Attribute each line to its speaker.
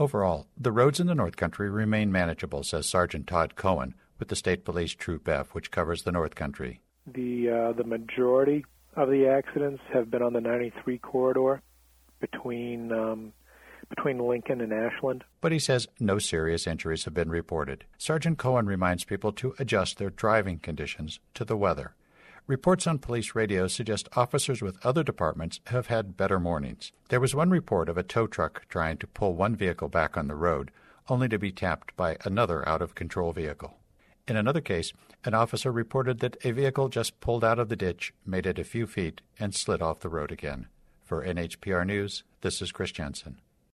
Speaker 1: Overall, the roads in the North Country remain manageable, says Sergeant Todd Cohen with the State Police Troop F, which covers the North Country.
Speaker 2: The majority of the accidents have been on the 93 corridor between Lincoln and Ashland.
Speaker 1: But he says no serious injuries have been reported. Sergeant Cohen reminds people to adjust their driving conditions to the weather. Reports on police radio suggest officers with other departments have had better mornings. There was one report of a tow truck trying to pull one vehicle back on the road, only to be tapped by another out-of-control vehicle. In another case, an officer reported that a vehicle just pulled out of the ditch, made it a few feet, and slid off the road again. For NHPR News, this is Chris Jensen.